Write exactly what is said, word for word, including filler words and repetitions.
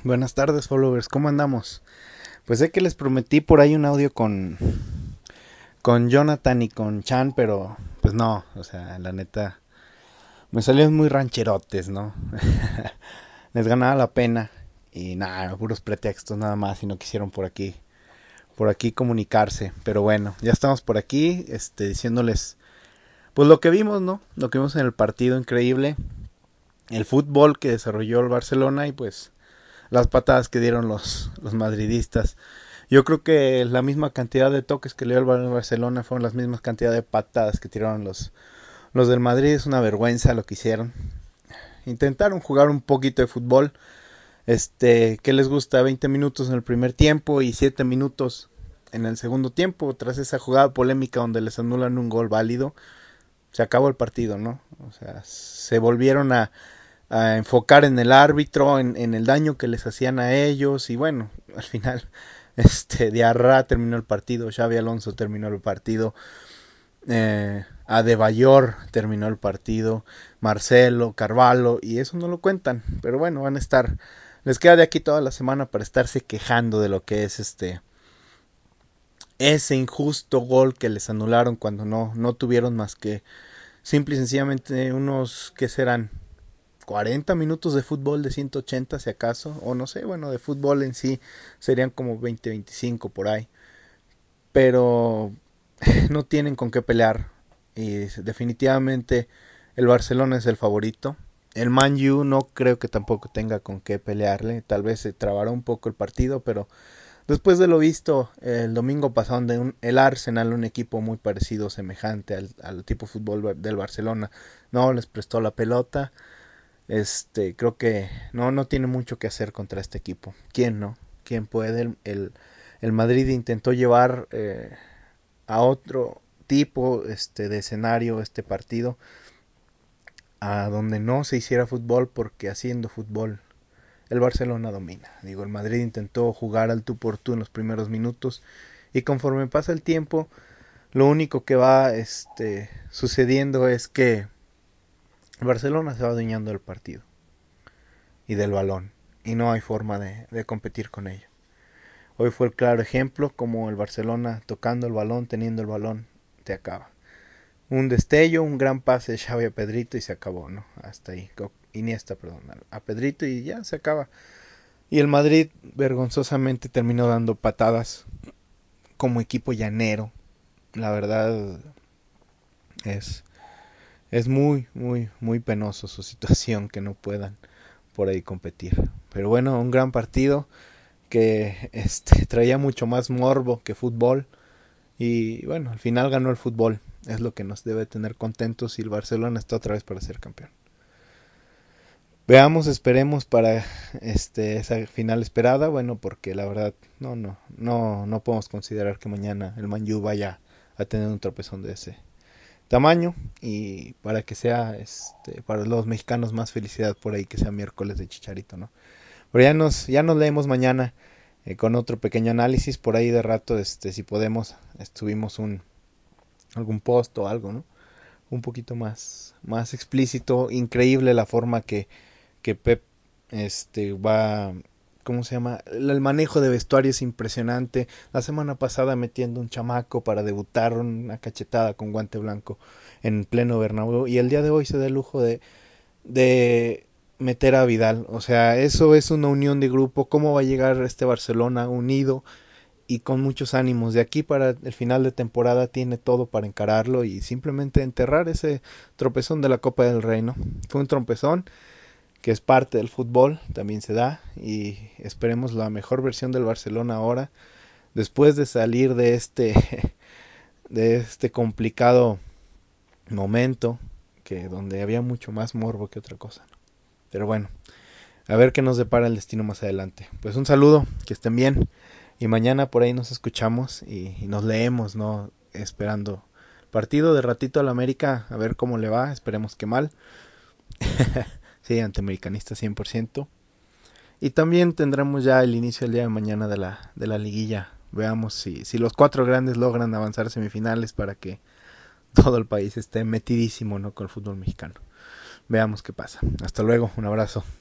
Buenas tardes, followers, ¿cómo andamos? Pues sé que les prometí por ahí un audio con, con Jonathan y con Chan, pero pues no, o sea, la neta, me salieron muy rancherotes, ¿no? Les ganaba la pena y nada, puros pretextos nada más y no quisieron por aquí, por aquí comunicarse. Pero bueno, ya estamos por aquí, este, diciéndoles, pues lo que vimos, ¿no? Lo que vimos en el partido increíble, el fútbol que desarrolló el Barcelona y pues las patadas que dieron los, los madridistas. Yo creo que la misma cantidad de toques que le dio el Barcelona fueron las mismas cantidad de patadas que tiraron los, los del Madrid. Es una vergüenza lo que hicieron. Intentaron jugar un poquito de fútbol. Este, ¿qué les gusta? veinte minutos en el primer tiempo y siete minutos en el segundo tiempo. Tras esa jugada polémica donde les anulan un gol válido, se acabó el partido, ¿no? O sea, se volvieron a, a enfocar en el árbitro, en, en el daño que les hacían a ellos y bueno, al final este Diarra terminó el partido, Xavi Alonso terminó el partido, eh, Adebayor terminó el partido, Marcelo, Carvalho, y eso no lo cuentan, pero bueno, van a estar, les queda de aquí toda la semana para estarse quejando de lo que es este ese injusto gol que les anularon cuando no, no tuvieron más que simple y sencillamente unos, ¿qué serán? cuarenta minutos de fútbol de ciento ochenta si acaso, o no sé, bueno, de fútbol en sí serían como veinte veinticinco por ahí, pero no tienen con qué pelear y definitivamente el Barcelona es el favorito. El Man U no creo que tampoco tenga con qué pelearle, tal vez se trabará un poco el partido, pero después de lo visto el domingo pasado de un, el Arsenal, un equipo muy parecido, semejante al, al tipo de fútbol del Barcelona, no les prestó la pelota. Este, creo que no, no tiene mucho que hacer contra este equipo. ¿Quién no? ¿Quién puede? El, el, el Madrid intentó llevar eh, a otro tipo este, de escenario este partido a donde no se hiciera fútbol porque haciendo fútbol el Barcelona domina. Digo, el Madrid intentó jugar al tú por tú en los primeros minutos y conforme pasa el tiempo lo único que va este, sucediendo es que el Barcelona se va adueñando del partido y del balón y no hay forma de, de competir con ello. Hoy fue el claro ejemplo como el Barcelona tocando el balón, teniendo el balón, te acaba. Un destello, un gran pase de Xavi a Pedrito y se acabó, ¿no? Hasta ahí. Iniesta, perdón, a Pedrito y ya se acaba. Y el Madrid vergonzosamente terminó dando patadas como equipo llanero. La verdad es, es muy, muy, muy penoso su situación que no puedan por ahí competir. Pero bueno, un gran partido que este, traía mucho más morbo que fútbol y bueno, al final ganó el fútbol, es lo que nos debe tener contentos y el Barcelona está otra vez para ser campeón. Veamos, esperemos para este esa final esperada, bueno, porque la verdad no no no no podemos considerar que mañana el Man U vaya a tener un tropezón de ese tamaño y para que sea este para los mexicanos más felicidad por ahí que sea miércoles de Chicharito, ¿no? Pero ya nos, ya nos leemos mañana eh, con otro pequeño análisis. Por ahí de rato, este, si podemos, estuvimos un algún post o algo, ¿no? Un poquito más, más explícito. Increíble la forma que, que Pep este, va. ¿Cómo se llama? El manejo de vestuario es impresionante. La semana pasada metiendo un chamaco para debutar una cachetada con guante blanco en pleno Bernabéu. Y el día de hoy se da el lujo de, de meter a Vidal. O sea, eso es una unión de grupo. ¿Cómo va a llegar este Barcelona unido y con muchos ánimos? De aquí para el final de temporada tiene todo para encararlo y simplemente enterrar ese tropezón de la Copa del Rey, ¿no? Fue un tropezón que es parte del fútbol, también se da y esperemos la mejor versión del Barcelona ahora después de salir de este de este complicado momento que donde había mucho más morbo que otra cosa. Pero bueno, a ver qué nos depara el destino más adelante. Pues un saludo, que estén bien. Y mañana por ahí nos escuchamos y, y nos leemos, ¿no? Esperando partido de ratito a la América, a ver cómo le va. Esperemos que mal. Sí, antiamericanista cien por ciento. Y también tendremos ya el inicio el día de mañana de la, de la liguilla. Veamos si, si los cuatro grandes logran avanzar a semifinales para que todo el país esté metidísimo, ¿no? Con el fútbol mexicano. Veamos qué pasa. Hasta luego, un abrazo.